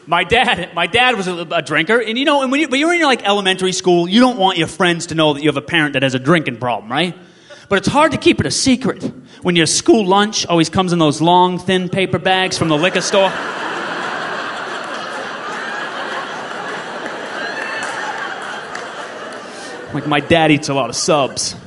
My dad was a drinker, and and when you're in like elementary school, you don't want your friends to know that you have a parent that has a drinking problem, right? But it's hard to keep it a secret when your school lunch always comes in those long, thin paper bags from the liquor store. Like my dad eats a lot of subs.